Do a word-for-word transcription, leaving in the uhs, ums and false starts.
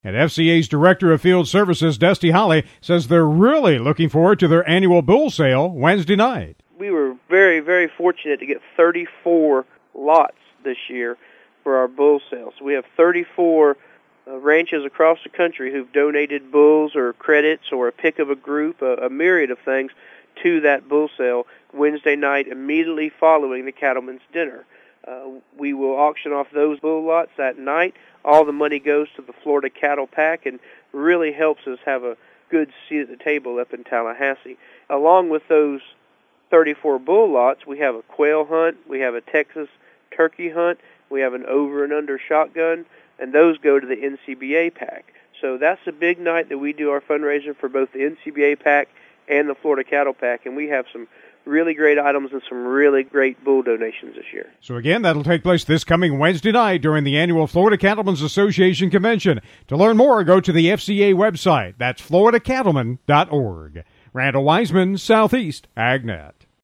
And F C A's Director of Field Services, Dusty Holly, says they're really looking forward to their annual bull sale Wednesday night. We were very, very fortunate to get thirty-four lots this year for our bull sale. So we have thirty-four uh, ranches across the country who've donated bulls or credits or a pick of a group, a, a myriad of things, to that bull sale Wednesday night immediately following the Cattlemen's Dinner. Uh, we will auction off those bull lots that night. All the money goes to the Florida Cattle Pack and really helps us have a good seat at the table up in Tallahassee. Along with those thirty-four bull lots, we have a quail hunt, we have a Texas turkey hunt, we have an over and under shotgun, and those go to the N C B A pack. So that's a big night that we do our fundraiser for both the N C B A pack and the Florida Cattle Pack, and we have some really great items and some really great bull donations this year. So again, that'll take place this coming Wednesday night during the annual Florida Cattlemen's Association Convention. To learn more, go to the F C A website. That's florida cattlemen dot org. Randall Wiseman, Southeast AgNet.